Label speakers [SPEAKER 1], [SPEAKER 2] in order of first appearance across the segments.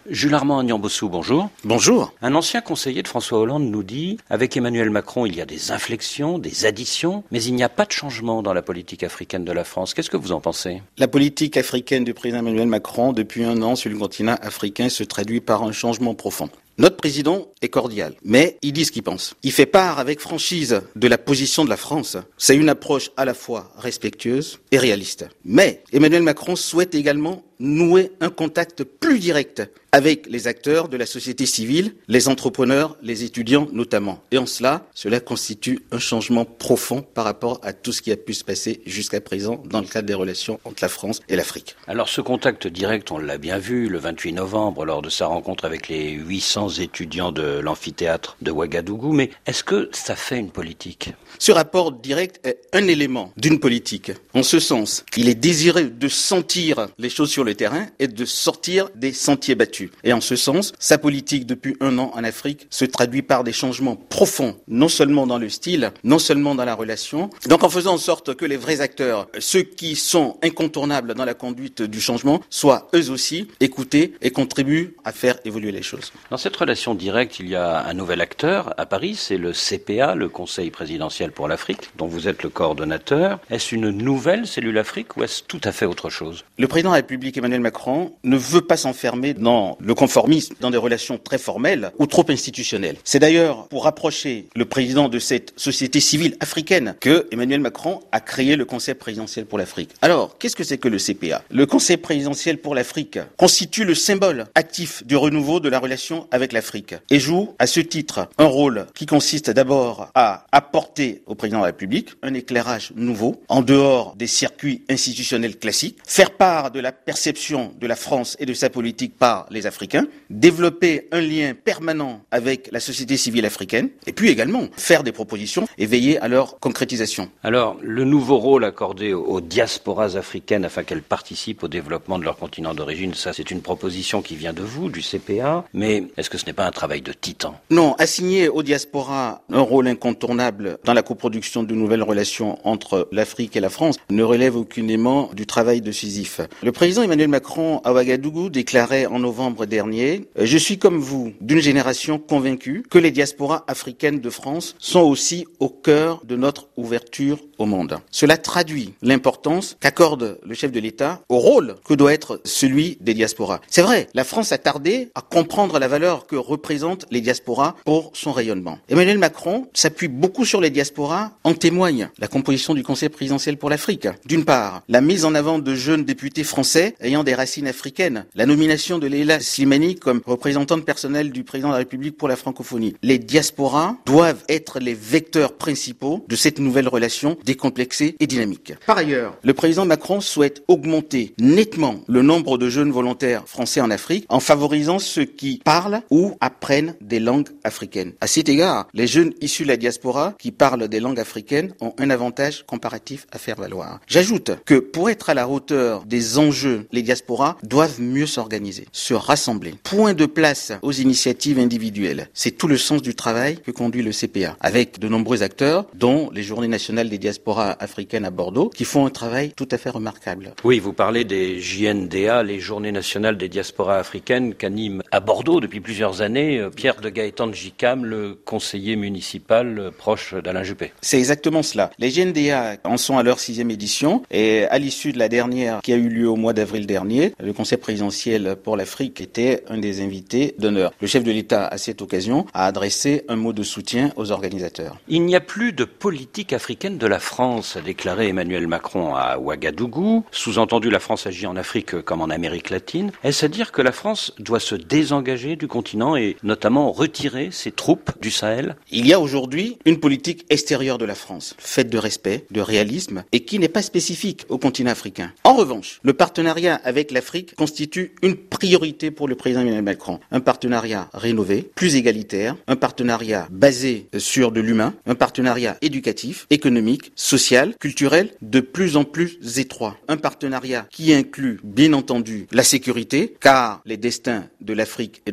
[SPEAKER 1] Jules Armand Niambossou, bonjour.
[SPEAKER 2] Bonjour.
[SPEAKER 1] Un ancien conseiller de François Hollande nous dit « Avec Emmanuel Macron, il y a des inflexions, des additions, mais il n'y a pas de changement dans la politique africaine de la France. » Qu'est-ce que vous en pensez ?
[SPEAKER 2] La politique africaine du président Emmanuel Macron, depuis 1 an sur le continent africain, se traduit par un changement profond. Notre président est cordial, mais il dit ce qu'il pense. Il fait part avec franchise de la position de la France. C'est une approche à la fois respectueuse et réaliste. Mais Emmanuel Macron souhaite également nouer un contact plus direct avec les acteurs de la société civile, les entrepreneurs, les étudiants notamment. Et en cela constitue un changement profond par rapport à tout ce qui a pu se passer jusqu'à présent dans le cadre des relations entre la France et l'Afrique.
[SPEAKER 1] Alors ce contact direct, on l'a bien vu le 28 novembre lors de sa rencontre avec les 800 étudiants de l'amphithéâtre de Ouagadougou, mais est-ce que ça fait une politique ?
[SPEAKER 2] Ce rapport direct est un élément d'une politique. En ce sens, il est désiré de sentir les choses sur le terrain et de sortir des sentiers battus. Et en ce sens, sa politique depuis 1 an en Afrique se traduit par des changements profonds, non seulement dans le style, non seulement dans la relation. Donc en faisant en sorte que les vrais acteurs, ceux qui sont incontournables dans la conduite du changement, soient eux aussi écoutés et contribuent à faire évoluer les choses.
[SPEAKER 1] Dans cette relation directe, il y a un nouvel acteur à Paris, c'est le CPA, le Conseil présidentiel pour l'Afrique, dont vous êtes le coordonnateur. Est-ce une nouvelle cellule Afrique ou est-ce tout à fait autre chose ?
[SPEAKER 2] Le président de la République, Emmanuel Macron, ne veut pas s'enfermer dans le conformisme, dans des relations très formelles ou trop institutionnelles. C'est d'ailleurs pour rapprocher le président de cette société civile africaine que Emmanuel Macron a créé le Conseil présidentiel pour l'Afrique. Alors, qu'est-ce que c'est que le CPA ? Le Conseil présidentiel pour l'Afrique constitue le symbole actif du renouveau de la relation avec l'Afrique et joue à ce titre un rôle qui consiste d'abord à apporter au président de la République un éclairage nouveau en dehors des circuits institutionnels classiques, faire part de la perception de la France et de sa politique par les Africains, développer un lien permanent avec la société civile africaine et puis également faire des propositions et veiller à leur concrétisation.
[SPEAKER 1] Alors, le nouveau rôle accordé aux diasporas africaines afin qu'elles participent au développement de leur continent d'origine, ça c'est une proposition qui vient de vous, du CPA, mais est-ce que ce n'est pas un travail de titan ?
[SPEAKER 2] Non, assigner aux diasporas un rôle incontournable dans la coproduction de nouvelles relations entre l'Afrique et la France ne relève aucunement du travail de Sisyphe. Le président Emmanuel Macron à Ouagadougou déclarait en novembre dernier « Je suis comme vous d'une génération convaincue que les diasporas africaines de France sont aussi au cœur de notre ouverture au monde. » Cela traduit l'importance qu'accorde le chef de l'État au rôle que doit être celui des diasporas. C'est vrai, la France a tardé à comprendre la valeur que représentent les diasporas pour son rayonnement. Emmanuel Macron s'appuie beaucoup sur les diasporas, en témoigne la composition du Conseil présidentiel pour l'Afrique. D'une part, la mise en avant de jeunes députés français ayant des racines africaines, la nomination de Leila Slimani comme représentante personnelle du président de la République pour la francophonie. Les diasporas doivent être les vecteurs principaux de cette nouvelle relation décomplexée et dynamique. Par ailleurs, le président Macron souhaite augmenter nettement le nombre de jeunes volontaires français en Afrique en favorisant ceux qui parlent ou apprennent des langues africaines. À cet égard, les jeunes issus de la diaspora qui parlent des langues africaines ont un avantage comparatif à faire valoir. J'ajoute que pour être à la hauteur des enjeux, les diasporas doivent mieux s'organiser, se rassembler. Point de place aux initiatives individuelles. C'est tout le sens du travail que conduit le CPA, avec de nombreux acteurs, dont les Journées nationales des diasporas africaines à Bordeaux, qui font un travail tout à fait remarquable.
[SPEAKER 1] Oui, vous parlez des JNDA, les Journées nationales des diasporas africaines, qu'anime à Bordeaux depuis plusieurs années Pierre de Gaëtan de Gicam, le conseiller municipal proche d'Alain Juppé.
[SPEAKER 2] C'est exactement cela. Les JNDA en sont à leur 6e édition et à l'issue de la dernière qui a eu lieu au mois d'avril dernier, le Conseil présidentiel pour l'Afrique était un des invités d'honneur. Le chef de l'État, à cette occasion, a adressé un mot de soutien aux organisateurs.
[SPEAKER 1] Il n'y a plus de politique africaine de la France, a déclaré Emmanuel Macron à Ouagadougou. Sous-entendu, la France agit en Afrique comme en Amérique latine. Est-ce à dire que la France doit se désengager du continent et notamment retirer ses troupes du Sahel ?
[SPEAKER 2] Il y a aujourd'hui une politique extérieure de la France, faite de respect, de réalisme et qui n'est pas spécifique au continent africain. En revanche, le partenariat avec l'Afrique constitue une priorité pour le président Emmanuel Macron. Un partenariat rénové, plus égalitaire, un partenariat basé sur de l'humain, un partenariat éducatif, économique, social, culturel, de plus en plus étroit. Un partenariat qui inclut, bien entendu, la sécurité, car les destins de l'Afrique et de l'Europe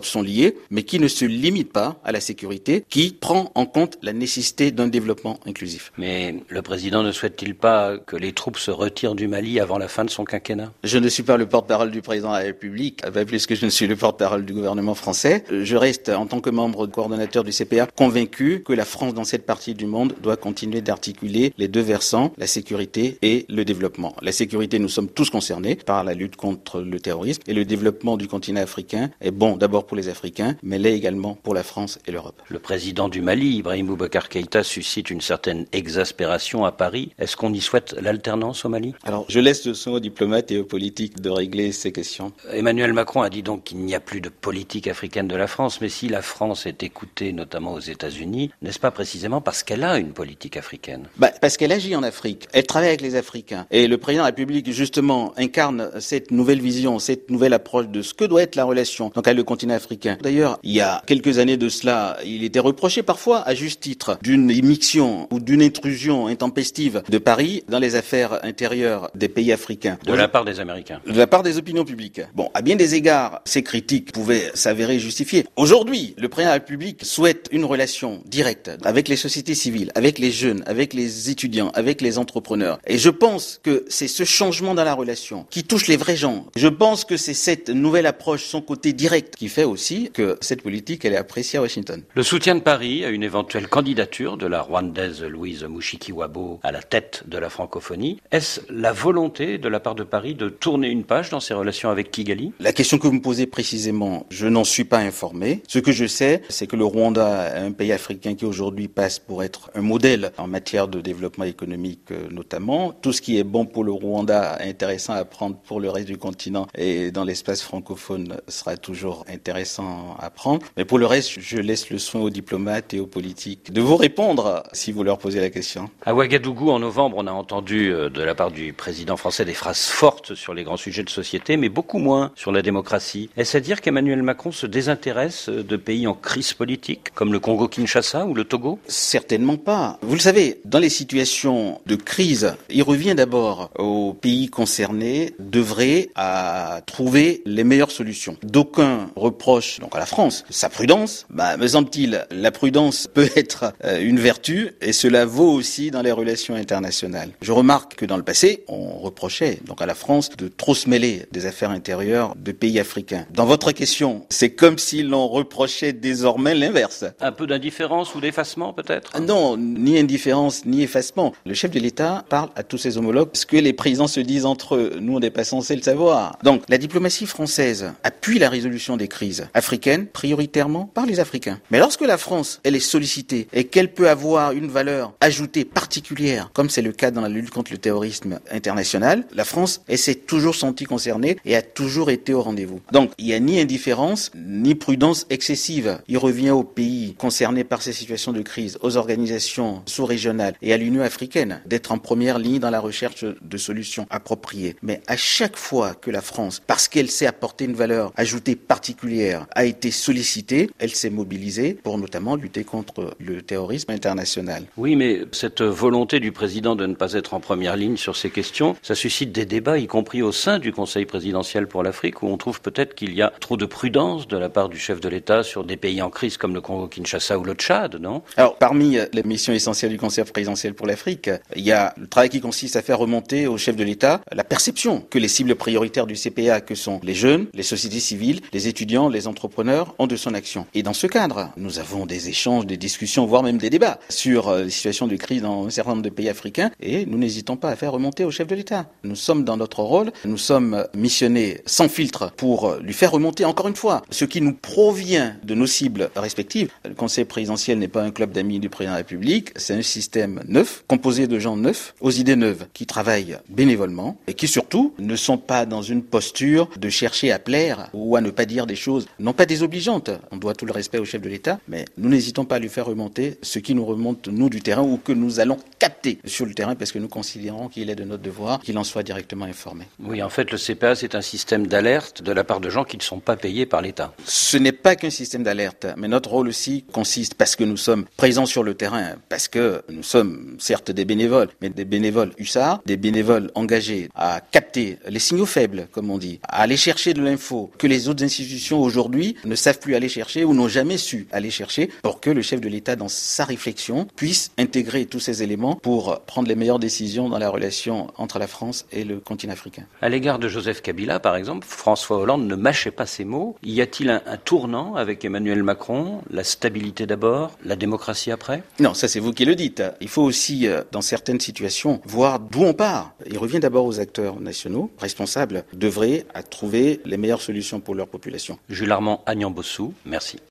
[SPEAKER 2] sont liées, mais qui ne se limitent pas à la sécurité, qui prend en compte la nécessité d'un développement inclusif.
[SPEAKER 1] Mais le président ne souhaite-t-il pas que les troupes se retirent du Mali avant la fin de son quinquennat?
[SPEAKER 2] Je ne suis pas le porte-parole du président de la République, pas plus que je ne suis le porte-parole du gouvernement français. Je reste, en tant que membre coordonnateur du CPA, convaincu que la France, dans cette partie du monde, doit continuer d'articuler les deux versants, la sécurité et le développement. La sécurité, nous sommes tous concernés par la lutte contre le terrorisme, et le développement du continent africain est bon d'abord pour les Africains, mais l'est également pour la France et l'Europe.
[SPEAKER 1] Le président du Mali, Ibrahim Boubacar Keïta, suscite une certaine exaspération à Paris. Est-ce qu'on y souhaite l'alternance au Mali?
[SPEAKER 2] Alors, je laisse le soin aux diplomates et aux politiques de régler ces questions.
[SPEAKER 1] Emmanuel Macron a dit donc qu'il n'y a plus de politique africaine de la France, mais si la France est écoutée, notamment aux États-Unis, n'est-ce pas précisément parce qu'elle a une politique africaine?
[SPEAKER 2] Parce qu'elle agit en Afrique, elle travaille avec les Africains. Et le président de la République, justement, incarne cette nouvelle vision, cette nouvelle approche de ce que doit être la relation donc avec le continent africain. D'ailleurs, il y a quelques années de cela, il était reproché parfois, à juste titre, d'une immixtion ou d'une intrusion intempestive de Paris dans les affaires intérieures des pays africains.
[SPEAKER 1] De la part des Américains.
[SPEAKER 2] De la part des opinions publiques. Bon, à bien des égards, ces critiques pouvaient s'avérer justifiées. Aujourd'hui, le président de la République souhaite une relation directe avec les sociétés civiles, avec les jeunes, avec les étudiants, avec les entrepreneurs. Et je pense que c'est ce changement dans la relation qui touche les vrais gens. Je pense que c'est cette nouvelle approche, son côté direct, qui fait aussi que cette politique, elle est appréciée à Washington.
[SPEAKER 1] Le soutien de Paris à une éventuelle candidature de la Rwandaise Louise Mushikiwabo à la tête de la francophonie, est-ce la volonté de la part de Paris de tourner une page dans ses relations avec Kigali?
[SPEAKER 2] La question que vous me posez précisément, je n'en suis pas informé. Ce que je sais, c'est que le Rwanda est un pays africain qui aujourd'hui passe pour être un modèle en matière de développement économique notamment. Tout ce qui est bon pour le Rwanda, intéressant à prendre pour le reste du continent et dans l'espace francophone sera toujours intéressant à prendre. Mais pour le reste, je laisse le soin aux diplomates et aux politiques de vous répondre si vous leur posez la question.
[SPEAKER 1] À Ouagadougou, en novembre, on a entendu de la part du président français des phrases fortes sur les grands sujets de société, mais beaucoup moins sur la démocratie. Est-ce à dire qu'Emmanuel Macron se désintéresse de pays en crise politique, comme le Congo-Kinshasa ou le Togo?
[SPEAKER 2] Certainement pas. Vous le savez, dans les situations de crise, il revient d'abord aux pays concernés d'œuvrer à trouver les meilleures solutions. D'aucuns reprochent donc à la France sa prudence. Me semble-t-il, la prudence peut être une vertu et cela vaut aussi dans les relations internationales. Je remarque que dans le passé, on reprochait donc à la France de trop se mêler des affaires intérieures de pays africains. Dans votre question, c'est comme si l'on reprochait désormais l'inverse.
[SPEAKER 1] Un peu d'indifférence ou d'effacement peut-être?
[SPEAKER 2] Non, ni indifférence ni effacement. Le chef de l'État parle à tous ses homologues. Ce que les présidents se disent entre eux, nous on n'est pas censé le savoir. Donc la diplomatie française appuie la résolution des crises africaines prioritairement par les Africains. Mais lorsque la France, elle est sollicitée et qu'elle peut avoir une valeur ajoutée particulière, comme c'est le cas dans la lutte contre le terrorisme international, la France, elle s'est toujours sentie concernée et a toujours été au rendez-vous. Donc il n'y a ni indifférence ni prudence excessive. Il revient aux pays concernés par ces situations de crise, aux organisations sous-régionales et à l'Union africaine d'être en première ligne dans la recherche de solutions appropriées. Mais à chaque fois que la France, parce qu'elle sait apporter une valeur ajoutée particulière, a été sollicitée, elle s'est mobilisée pour notamment lutter contre le terrorisme international.
[SPEAKER 1] Oui, mais cette volonté du président de ne pas être en première ligne sur ces questions, ça suscite des débats, y compris au sein du Conseil présidentiel pour l'Afrique, où on trouve peut-être qu'il y a trop de prudence de la part du chef de l'État sur des pays en crise comme le Congo-Kinshasa ou le Tchad, non?
[SPEAKER 2] Alors, parmi les missions essentielles du Conseil présidentiel pour l'Afrique, il y a le travail qui consiste à faire remonter au chef de l'État la perception que les cibles prioritaires du CPA, que sont les jeunes, les sociétés civiles, les étudiants, les entrepreneurs, ont de son action. Et dans ce cadre, nous avons des échanges, des discussions, voire même des débats sur les situations de crise dans un certain nombre de pays africains et nous n'hésitons pas à faire remonter au chef de l'État. Nous sommes dans notre rôle, nous sommes missionnés sans filtre pour lui faire remonter encore une fois ce qui nous provient de nos cibles respectives. Le Conseil présidentiel n'est pas un club d'amis du président de la République, c'est un système neuf, composé de gens neufs, aux idées neuves, qui travaillent bénévolement et qui surtout ne sont pas dans une posture de chercher à plaire ou à ne pas dire des choses non pas désobligeantes. On doit tout le respect au chef de l'État, mais nous n'hésitons pas à lui faire remonter ce qui nous remonte, nous, du terrain ou que nous allons capter sur le terrain parce que nous considérons qu'il est de notre devoir qu'il en soit directement informé.
[SPEAKER 1] Oui, en fait, le CPA, c'est un système d'alerte de la part de gens qui ne sont pas payés par l'État.
[SPEAKER 2] Ce n'est pas qu'un système d'alerte, mais notre rôle aussi consiste, parce que nous sommes présents sur le terrain, parce que nous sommes certes des bénévoles, mais des bénévoles hussards, des bénévoles engagés à capter les signaux faibles, comme on dit, à aller chercher de l'info que les autres institutions aujourd'hui aujourd'hui ne savent plus aller chercher ou n'ont jamais su aller chercher pour que le chef de l'État, dans sa réflexion, puisse intégrer tous ces éléments pour prendre les meilleures décisions dans la relation entre la France et le continent africain.
[SPEAKER 1] À l'égard de Joseph Kabila, par exemple, François Hollande ne mâchait pas ses mots. Y a-t-il un tournant avec Emmanuel Macron? La stabilité d'abord, la démocratie après?
[SPEAKER 2] Non, ça c'est vous qui le dites. Il faut aussi, dans certaines situations, voir d'où on part. Il revient d'abord aux acteurs nationaux, responsables, d'œuvrer à trouver les meilleures solutions pour leur population.
[SPEAKER 1] Jules Armand Agnambossou, merci.